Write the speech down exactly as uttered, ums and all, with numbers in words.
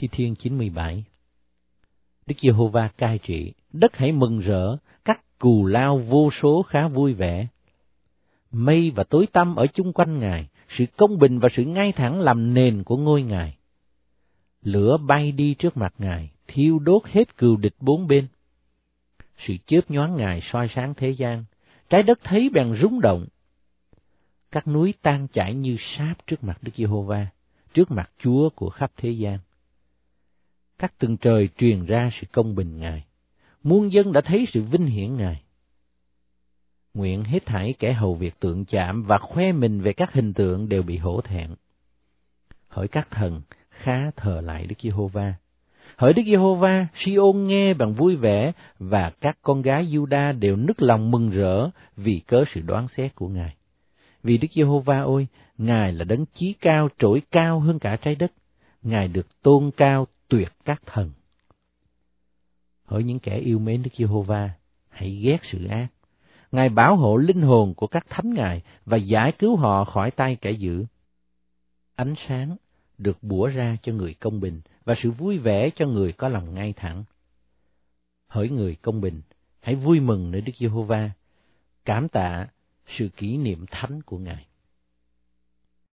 Thi Thiên chín mươi bảy. Đức Giê-hô-va cai trị, đất hãy mừng rỡ, các cù lao vô số khá vui vẻ. Mây và tối tăm ở chung quanh Ngài, sự công bình và sự ngay thẳng làm nền của ngôi Ngài. Lửa bay đi trước mặt Ngài, thiêu đốt hết cừu địch bốn bên. Sự chớp nhoáng Ngài soi sáng thế gian, trái đất thấy bèn rung động. Các núi tan chảy như sáp trước mặt Đức Giê-hô-va, trước mặt Chúa của khắp thế gian. Các tầng trời truyền ra sự công bình Ngài, muôn dân đã thấy sự vinh hiển Ngài. Nguyện hết thảy kẻ hầu việc tượng chạm và khoe mình về các hình tượng đều bị hổ thẹn. Hỡi các thần, khá thờ lại Đức Giê-hô-va. Hỡi Đức Giê-hô-va, Si-ôn nghe bằng vui vẻ, và các con gái Giu-đa đều nức lòng mừng rỡ vì cớ sự đoán xét của Ngài. Vì Đức Giê-hô-va ôi, Ngài là đấng chí cao trỗi cao hơn cả trái đất, Ngài được tôn cao tuyệt các thần. Hỡi những kẻ yêu mến Đức Giê-hô-va, hãy ghét sự ác. Ngài bảo hộ linh hồn của các thánh Ngài và giải cứu họ khỏi tay kẻ dữ. Ánh sáng được bủa ra cho người công bình và sự vui vẻ cho người có lòng ngay thẳng. Hỡi người công bình, hãy vui mừng nơi Đức Giê-hô-va, cảm tạ sự kỷ niệm thánh của Ngài.